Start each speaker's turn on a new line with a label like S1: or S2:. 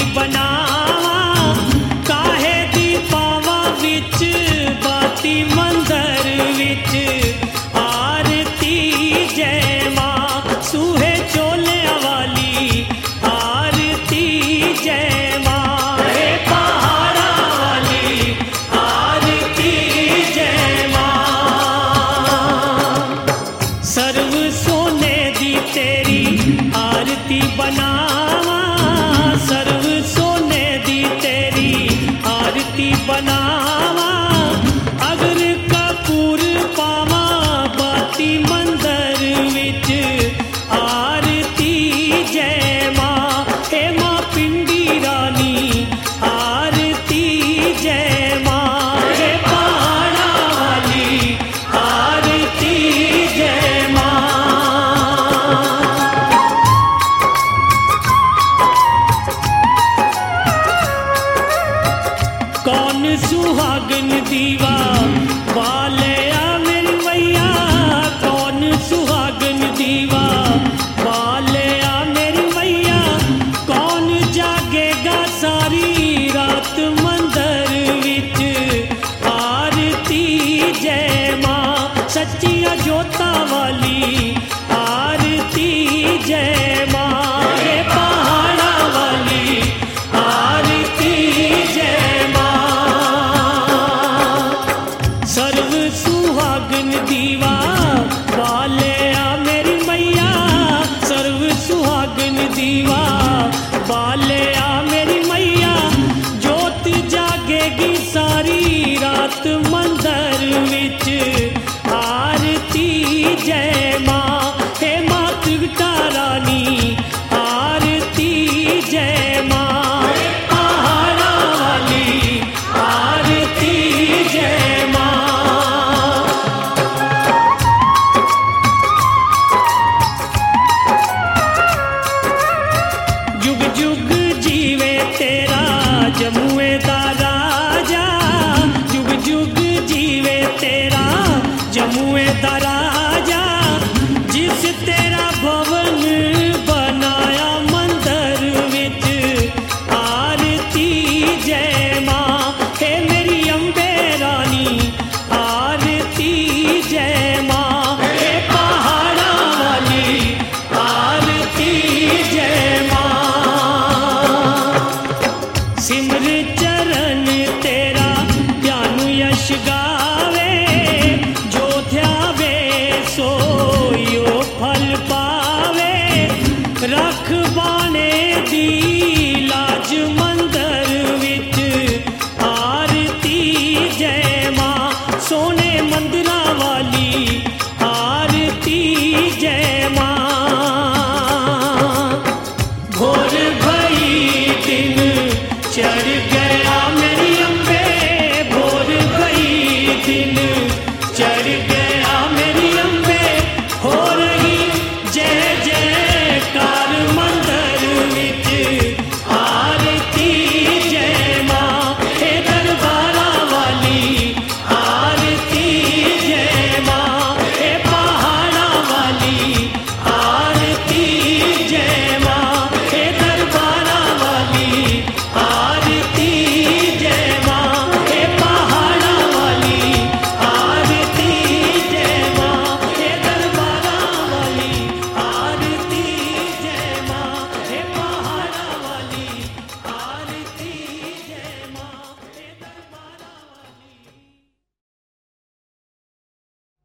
S1: बनावा काहे दी पावा विच बाती मंदर विच आरती जय मां सूहे चोलिया वाली आरती जय मां हे पहाड़ा वाली आरती जय मां सर्व सोने दी तेरी आरती बनावा सर्व सोने दी तेरी आरती बनावा अगर कपूर पावा बाती मंदर विच आरती जय मां हे मां पिंडी रानी आरती जय मां हे पहाड़ा वाली आरती जय मां कौन सुहागन दीवा वाले आ मेरी मैया कौन सुहागन दीवा वाले आ मेरी मैया कौन जागेगा सारी रात मंदिर विच आरती जय मां सच्चिया जोता वाली आरती जय मां हे पहाड़ा वाली आरती जय मां सर्व सुहागन दीवा वाले आ मेरी मैया सर्व सुहागन दीवा वाले आ मेरी मैया जोत जागेगी सारी रात मंदिर विच आरती जय मां हे मां त्रिगटा रानी आरती जय मां पहाड़ा वाली आरती जय मां जुग जुग जीवे तेरा जमुए दा राजा जुग जुग जीवे तेरा जमुए दा राजा जिस तेरा भवन बनाया मंदिर विच आरती जय मां हे मेरी अम्बे रानी आरती जय मां हे पहाड़ा वाली आरती जय मां सिमर चरण